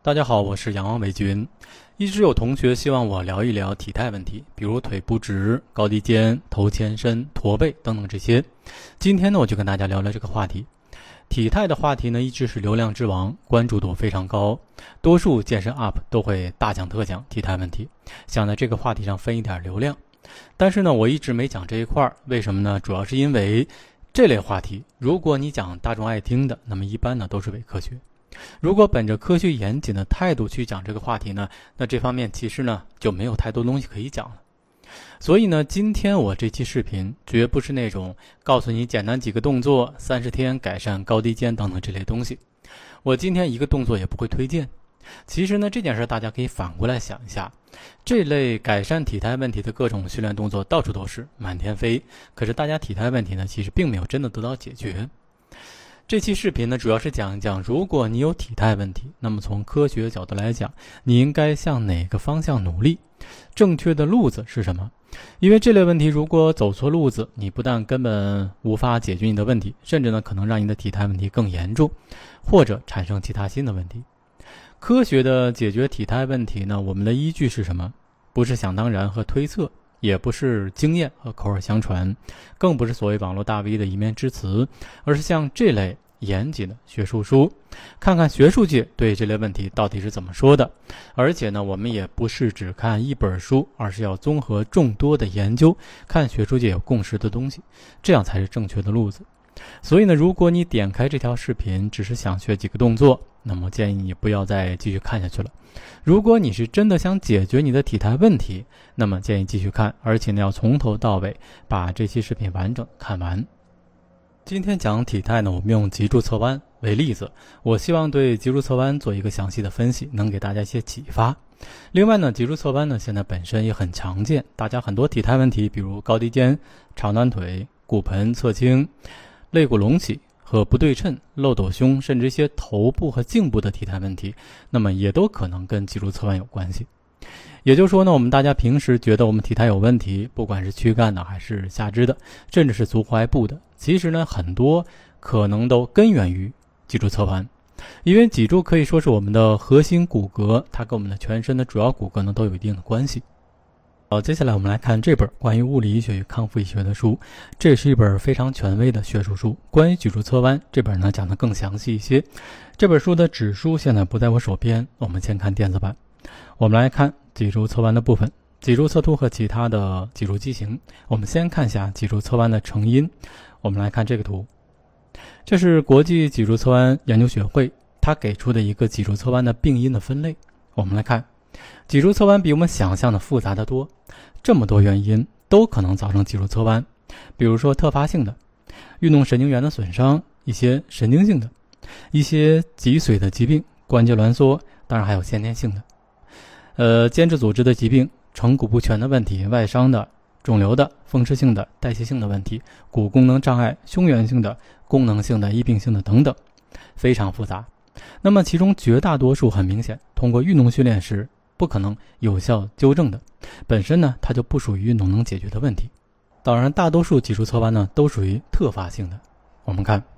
大家好，我是阳光伟军。一直有同学希望我聊一聊体态问题，比如腿不直、高低肩、头前伸、驼背等等这些。今天呢，我就跟大家聊聊这个话题。体态的话题呢，一直是流量之王，关注度非常高，多数健身 UP 都会大讲特讲体态问题，想在这个话题上分一点流量。但是呢，我一直没讲这一块，为什么呢？主要是因为这类话题，如果你讲大众爱听的，那么一般呢都是伪科学。如果本着科学严谨的态度去讲这个话题呢，那这方面其实呢就没有太多东西可以讲了。所以呢，今天我这期视频绝不是那种告诉你简单几个动作30天改善高低肩等等这类东西，我今天一个动作也不会推荐。其实呢，这件事大家可以反过来想一下，这类改善体态问题的各种训练动作到处都是，满天飞，可是大家体态问题呢其实并没有真的得到解决。这期视频呢，主要是讲一讲，如果你有体态问题，那么从科学角度来讲，你应该向哪个方向努力？正确的路子是什么？因为这类问题，如果走错路子，你不但根本无法解决你的问题，甚至呢，可能让你的体态问题更严重，或者产生其他新的问题。科学的解决体态问题呢，我们的依据是什么？不是想当然和推测，也不是经验和口耳相传，更不是所谓网络大 V 的一面之词，而是像这类严谨的学术书，看看学术界对这类问题到底是怎么说的。而且呢，我们也不是只看一本书，而是要综合众多的研究，看学术界有共识的东西，这样才是正确的路子。所以呢，如果你点开这条视频只是想学几个动作，那么建议你不要再继续看下去了。如果你是真的想解决你的体态问题，那么建议继续看，而且呢要从头到尾把这期视频完整看完。今天讲体态呢，我们用脊柱侧弯为例子，我希望对脊柱侧弯做一个详细的分析，能给大家一些启发。另外呢，脊柱侧弯呢现在本身也很常见，大家很多体态问题，比如高低肩、长短腿、骨盆侧倾、肋骨隆起和不对称、漏斗胸，甚至一些头部和颈部的体态问题，那么也都可能跟脊柱侧弯有关系。也就是说呢，我们大家平时觉得我们体态有问题，不管是躯干的还是下肢的，甚至是足踝部的，其实呢很多可能都根源于脊柱侧弯。因为脊柱可以说是我们的核心骨骼，它跟我们的全身的主要骨骼呢都有一定的关系。接下来我们来看这本关于物理医学与康复医学的书，这是一本非常权威的学术书。关于脊柱侧弯，这本呢讲得更详细一些。这本书的纸书现在不在我手边，我们先看电子版。我们来看脊柱侧弯的部分，脊柱侧凸和其他的脊柱畸形。我们先看一下脊柱侧弯的成因。我们来看这个图，这是国际脊柱侧弯研究学会它给出的一个脊柱侧弯的病因的分类。我们来看，脊柱侧弯比我们想象的复杂得多，这么多原因都可能造成脊柱侧弯，比如说特发性的运动神经元的损伤，一些神经性的，一些脊髓的疾病，关节挛缩，当然还有先天性的间质组织的疾病，成骨不全的问题，外伤的、肿瘤的、风湿性的、代谢性的问题，骨功能障碍，胸源性的、功能性的、疫病性的等等，非常复杂。那么其中绝大多数很明显通过运动训练是不可能有效纠正的，本身呢它就不属于运动能解决的问题。当然大多数脊柱侧弯呢都属于特发性的。我们看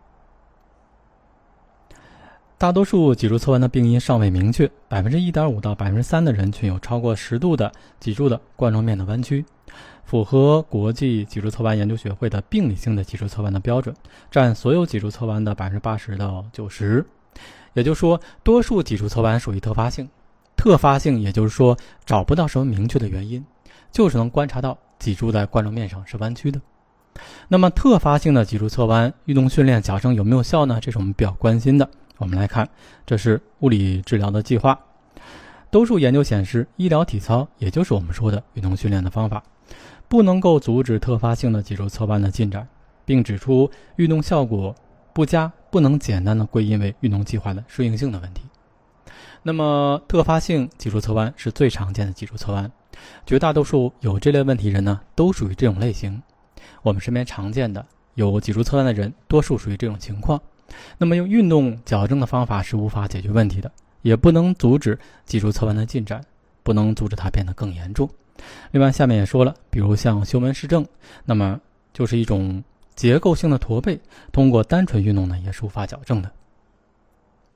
大多数脊柱侧弯的病因尚未明确， 1.5% 到 3% 的人群有超过10度的脊柱的冠状面的弯曲，符合国际脊柱侧弯研究学会的病理性的脊柱侧弯的标准，占所有脊柱侧弯的 80% 到 90%。 也就是说，多数脊柱侧弯属于特发性。特发性也就是说找不到什么明确的原因，就是能观察到脊柱在冠状面上是弯曲的。那么特发性的脊柱侧弯运动训练矫正有没有效呢？这是我们比较关心的。我们来看，这是物理治疗的计划。多数研究显示，医疗体操，也就是我们说的运动训练的方法，不能够阻止特发性的脊柱侧弯的进展，并指出运动效果不佳不能简单的归因为运动计划的适应性的问题。那么特发性脊柱侧弯是最常见的脊柱侧弯，绝大多数有这类问题人呢都属于这种类型。我们身边常见的有脊柱侧弯的人多数属于这种情况。那么用运动矫正的方法是无法解决问题的，也不能阻止脊柱侧弯的进展，不能阻止它变得更严重。另外下面也说了，比如像休门氏症，那么就是一种结构性的驼背，通过单纯运动呢也是无法矫正的。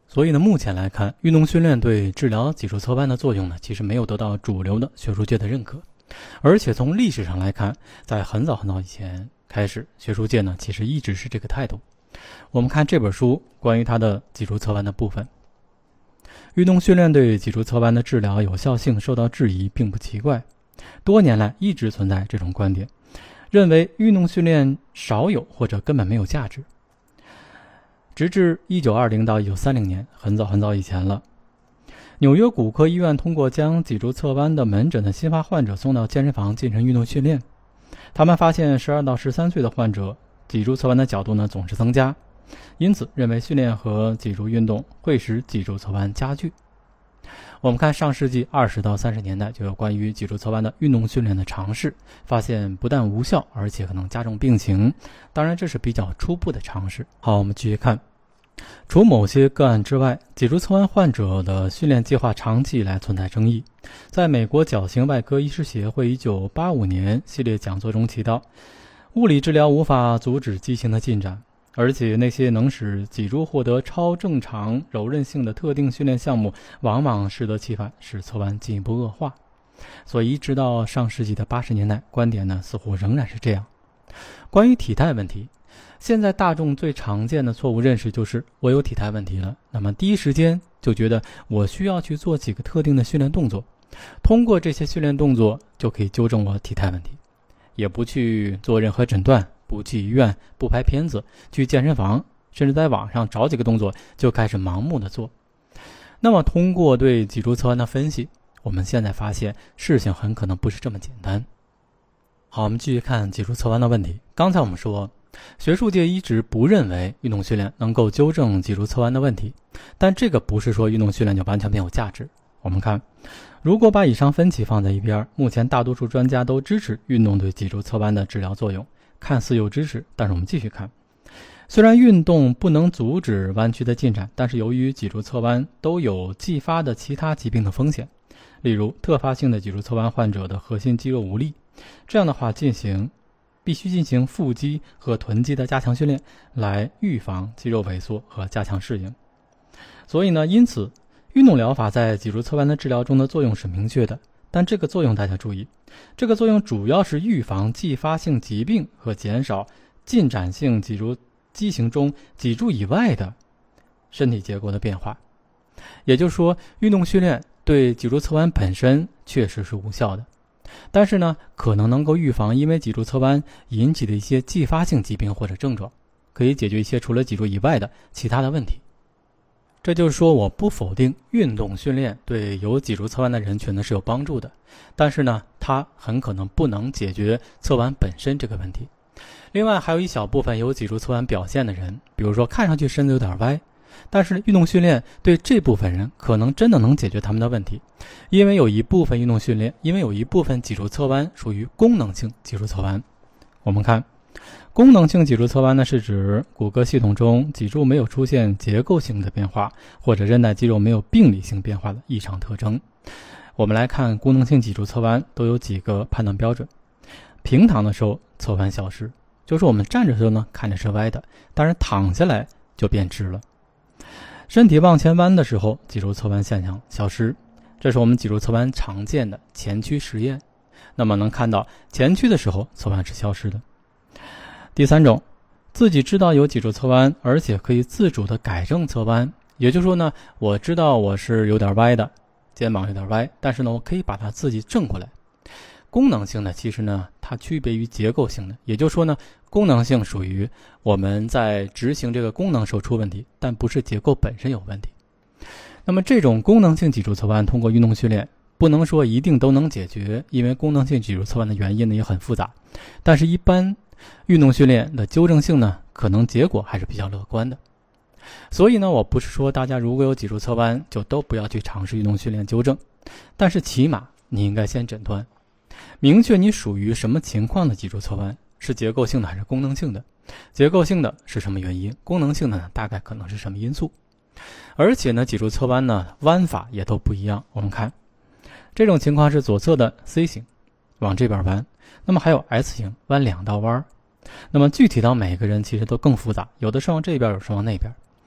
所以呢，目前来看，运动训练对治疗脊柱侧弯的作用呢，其实没有得到主流的学术界的认可。而且从历史上来看，在很早以前开始，学术界呢其实一直是这个态度。我们看这本书关于它的脊柱侧弯的部分，运动训练对脊柱侧弯的治疗有效性受到质疑并不奇怪，多年来一直存在这种观点，认为运动训练少有或者根本没有价值。直至1920到1930年，很早以前了，纽约骨科医院通过将脊柱侧弯的门诊的新发患者送到健身房进行运动训练，他们发现12到13岁的患者脊柱侧弯的角度呢总是增加，因此认为训练和脊柱运动会使脊柱侧弯加剧。我们看上世纪20到30年代就有关于脊柱侧弯的运动训练的尝试，发现不但无效，而且可能加重病情。当然这是比较初步的尝试。好，我们继续看，除某些个案之外，脊柱侧弯患者的训练计划长期以来存在争议。在美国矫形外科医师协会1985年系列讲座中提到，物理治疗无法阻止畸形的进展，而且那些能使脊柱获得超正常柔韧性的特定训练项目往往适得其反，使侧弯进一步恶化。所以一直到上世纪的80年代，观点呢似乎仍然是这样。关于体态问题，现在大众最常见的错误认识就是我有体态问题了，那么第一时间就觉得我需要去做几个特定的训练动作，通过这些训练动作就可以纠正我体态问题，也不去做任何诊断，不去医院，不拍片子，去健身房，甚至在网上找几个动作就开始盲目的做。那么通过对脊柱侧弯的分析，我们现在发现事情很可能不是这么简单。好，我们继续看脊柱侧弯的问题。刚才我们说，学术界一直不认为运动训练能够纠正脊柱侧弯的问题，但这个不是说运动训练就完全没有价值。我们看，如果把以上分歧放在一边，目前大多数专家都支持运动对脊柱侧弯的治疗作用，看似有支持，但是我们继续看，虽然运动不能阻止弯曲的进展，但是由于脊柱侧弯都有继发的其他疾病的风险，例如特发性的脊柱侧弯患者的核心肌肉无力，这样的话必须进行腹肌和臀肌的加强训练，来预防肌肉萎缩和加强适应。所以呢，因此运动疗法在脊柱侧弯的治疗中的作用是明确的，但这个作用大家注意，这个作用主要是预防继发性疾病和减少进展性脊柱畸形中脊柱以外的身体结构的变化。也就是说，运动训练对脊柱侧弯本身确实是无效的，但是呢，可能能够预防因为脊柱侧弯引起的一些继发性疾病或者症状，可以解决一些除了脊柱以外的其他的问题。这就是说，我不否定运动训练对有脊柱侧弯的人群呢是有帮助的，但是呢，它很可能不能解决侧弯本身这个问题。另外，还有一小部分有脊柱侧弯表现的人，比如说看上去身子有点歪，但是运动训练对这部分人可能真的能解决他们的问题，因为有一部分脊柱侧弯属于功能性脊柱侧弯。我们看，功能性脊柱侧弯呢，是指骨骼系统中脊柱没有出现结构性的变化，或者韧带肌肉没有病理性变化的异常特征。我们来看功能性脊柱侧弯都有几个判断标准。平躺的时候侧弯消失，就是我们站着的时候呢看着是歪的，但是躺下来就变直了。身体往前弯的时候，脊柱侧弯现象消失，这是我们脊柱侧弯常见的前屈实验。那么能看到前屈的时候侧弯是消失的。第三种，自己知道有脊柱侧弯，而且可以自主的改正侧弯。也就是说呢，我知道我是有点歪的，肩膀有点歪，但是呢，我可以把它自己正过来。功能性的其实呢，它区别于结构性的，也就是说呢，功能性属于我们在执行这个功能时候出问题，但不是结构本身有问题。那么这种功能性脊柱侧弯通过运动训练，不能说一定都能解决，因为功能性脊柱侧弯的原因呢也很复杂，但是一般运动训练的纠正性呢，可能结果还是比较乐观的。所以呢，我不是说大家如果有脊柱侧弯就都不要去尝试运动训练纠正，但是起码你应该先诊断，明确你属于什么情况的脊柱侧弯，是结构性的还是功能性的，结构性的是什么原因，功能性的呢大概可能是什么因素。而且呢，脊柱侧弯呢弯法也都不一样。我们看这种情况是左侧的 C 型往这边弯，那么还有 S 型弯两道弯。那么具体到每个人其实都更复杂，有的是往这边，有的是往那边。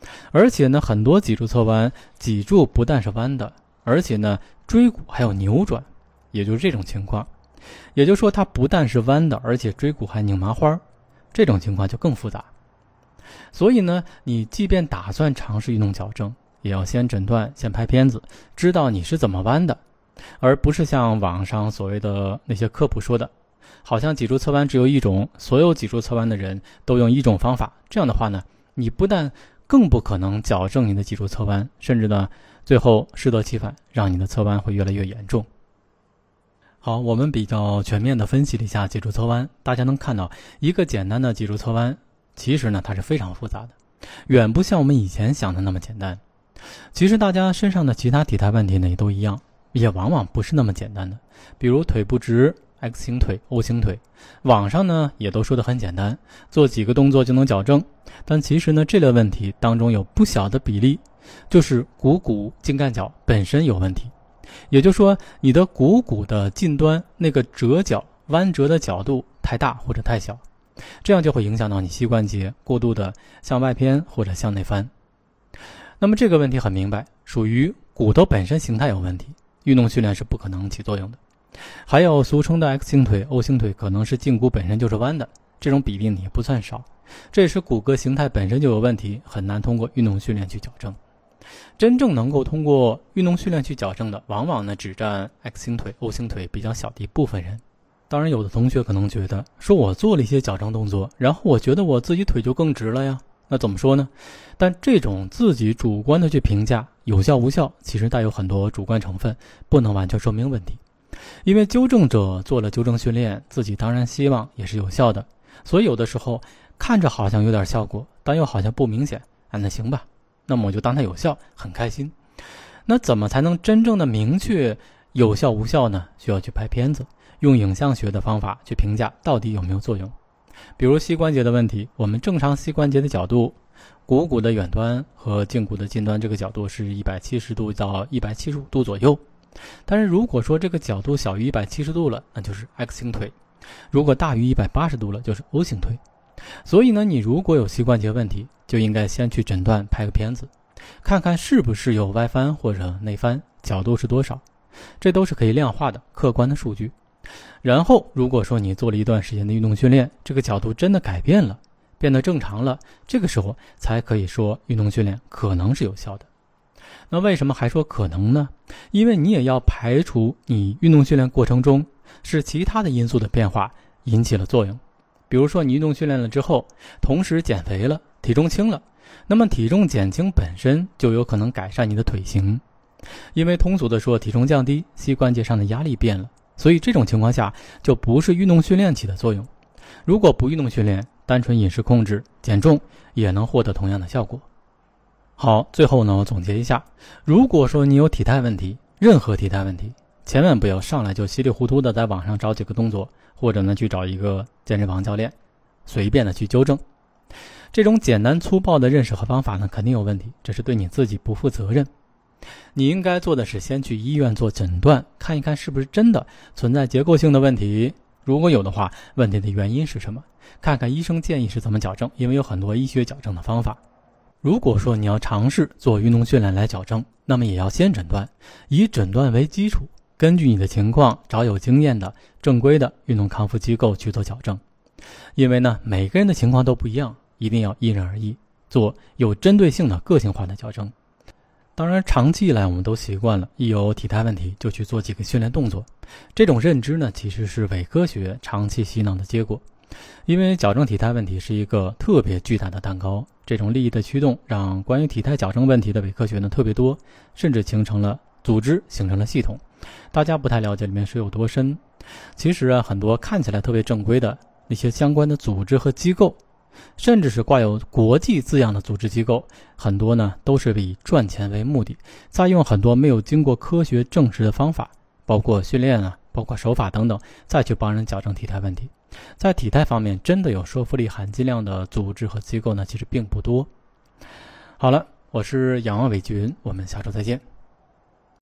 而且呢，很多脊柱侧弯，脊柱不但是弯的，而且呢，椎骨还有扭转，也就是这种情况。也就是说，它不但是弯的，而且椎骨还拧麻花，这种情况就更复杂。所以呢，你即便打算尝试运动矫正，也要先诊断，先拍片子，知道你是怎么弯的，而不是像网上所谓的那些科普说的，好像脊柱侧弯只有一种，所有脊柱侧弯的人都用一种方法。这样的话呢，你不但更不可能矫正你的脊柱侧弯，甚至呢，最后适得其反，让你的侧弯会越来越严重。好，我们比较全面的分析了一下脊柱侧弯，大家能看到一个简单的脊柱侧弯，其实呢它是非常复杂的，远不像我们以前想的那么简单。其实大家身上的其他体态问题呢也都一样，也往往不是那么简单的。比如腿不直、X 型腿、O 型腿，网上呢也都说得很简单，做几个动作就能矫正。但其实呢，这类问题当中有不小的比例就是股骨胫干角本身有问题。也就是说，你的股骨的近端那个折角弯折的角度太大或者太小，这样就会影响到你膝关节过度的向外偏或者向内翻。那么这个问题很明白，属于骨头本身形态有问题，运动训练是不可能起作用的。还有俗称的 X 型腿、O 型腿，可能是胫骨本身就是弯的，这种比例也不算少。这也是骨骼形态本身就有问题，很难通过运动训练去矫正。真正能够通过运动训练去矫正的，往往呢只占 X 型腿、O 型腿比较小的一部分人。当然，有的同学可能觉得，说我做了一些矫正动作，然后我觉得我自己腿就更直了呀，那怎么说呢？但这种自己主观的去评价有效无效，其实带有很多主观成分，不能完全说明问题。因为纠正者做了纠正训练，自己当然希望也是有效的，所以有的时候看着好像有点效果，但又好像不明显，那行吧，那么我就当它有效，很开心。那怎么才能真正的明确有效无效呢？需要去拍片子，用影像学的方法去评价到底有没有作用。比如膝关节的问题，我们正常膝关节的角度，股骨的远端和胫骨的近端这个角度是170度到175度左右。但是如果说这个角度小于170度了，那就是 X 型腿；如果大于180度了，就是 O 型腿。所以呢，你如果有膝关节问题，就应该先去诊断，拍个片子，看看是不是有外翻或者内翻，角度是多少，这都是可以量化的客观的数据。然后如果说你做了一段时间的运动训练，这个角度真的改变了，变得正常了，这个时候才可以说运动训练可能是有效的。那为什么还说可能呢？因为你也要排除你运动训练过程中是其他的因素的变化引起了作用。比如说你运动训练了之后，同时减肥了，体重轻了，那么体重减轻本身就有可能改善你的腿型。因为通俗的说，体重降低，膝关节上的压力变了，所以这种情况下就不是运动训练起的作用。如果不运动训练，单纯饮食控制减重也能获得同样的效果。好，最后呢，我总结一下，如果说你有体态问题，任何体态问题，千万不要上来就稀里糊涂的在网上找几个动作，或者呢去找一个健身房教练随便的去纠正。这种简单粗暴的认识和方法呢肯定有问题，这是对你自己不负责任。你应该做的是先去医院做诊断，看一看是不是真的存在结构性的问题，如果有的话，问题的原因是什么，看看医生建议是怎么矫正，因为有很多医学矫正的方法。如果说你要尝试做运动训练来矫正，那么也要先诊断，以诊断为基础，根据你的情况找有经验的正规的运动康复机构去做矫正。因为呢，每个人的情况都不一样，一定要因人而异，做有针对性的个性化的矫正。当然长期以来我们都习惯了，一有体态问题就去做几个训练动作，这种认知呢其实是伪科学长期洗脑的结果。因为矫正体态问题是一个特别巨大的蛋糕，这种利益的驱动让关于体态矫正问题的伪科学呢特别多，甚至形成了组织，形成了系统，大家不太了解里面水有多深。其实很多看起来特别正规的那些相关的组织和机构，甚至是挂有国际字样的组织机构，很多呢都是以赚钱为目的，再用很多没有经过科学证实的方法，包括训练包括手法等等，再去帮人矫正体态问题。在体态方面真的有说服力含金量的组织和机构呢其实并不多。好了，我是仰望伟军，我们下周再见。